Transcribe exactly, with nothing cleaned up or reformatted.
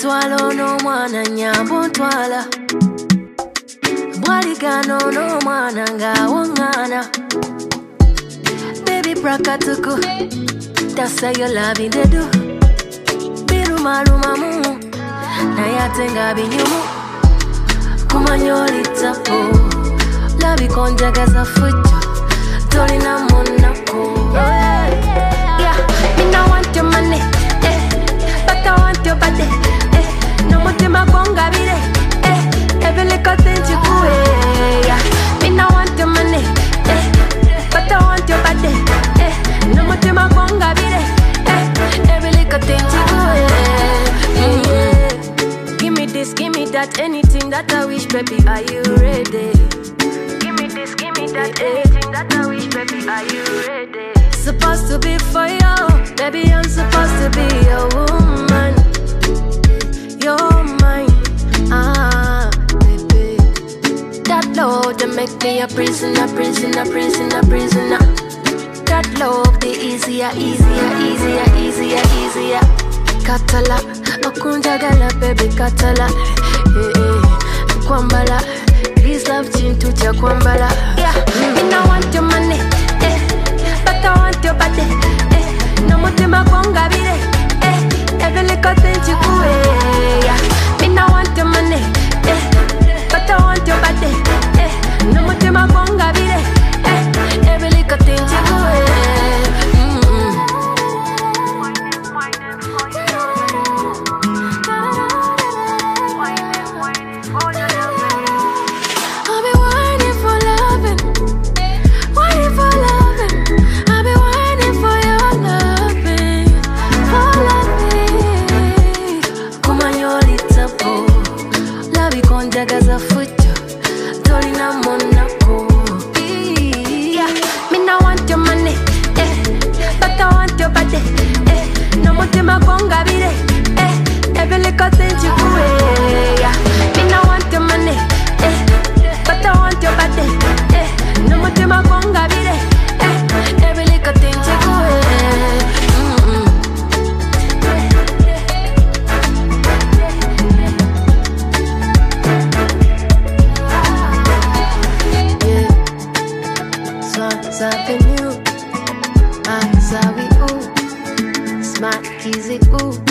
Twalo no mwana nyambo twala Bwaligano no mwana nga wangana Baby prakatuku That's how you love in the do Biruma ruma mu Na yatenga binyumu Kumanyoli tapo Labi konjagaza fucho Tolina monako Yeah, me no want your money eh, but I want your body eh, no mutima konga bire eh, every little thing you do eh, yeah. Me no want your money eh, but I want your body eh, no mutima konga bire eh, every little thing you do eh, mm, yeah. Give me this, give me that, anything that I wish, baby, are you ready? Give me this, give me that, anything that I wish, baby, are you ready? Supposed to be for you, baby, I'm supposed to be your woman. You're mine, ah, baby. That love that make me a prisoner, prisoner, prisoner, prisoner. That love, the easier, easier, easier, easier, easier. Katala, okunjagala, baby, katala. Eh, eh, kwambala. This love chintu cha kwambala. Yeah, me no want your money, eh, but I want your body, eh. No mutima konga bire, eh. Every little thing you do, eh. Yeah, me no want your money, eh, but I want your body, eh. No mutima konga bire, eh. Every little thing you do, eh. Mm-mm. I've been waiting for loving, waiting for loving. I've been waiting for your loving, for loving. Kumanyoli tapo, labi konjagaza fucho, tolina monako. Yeah, me no want your money, eh, but I want your body, eh. No mutima konga bire, eh. Every little thing you do, eh. Yeah, me no want your money, eh, but I want your body, eh. No mutima konga bire, eh. Every little thing you do, eh. Mm-mm. Yeah, Swans Avenue, Masawi ooh, Smart Kizzy ooh.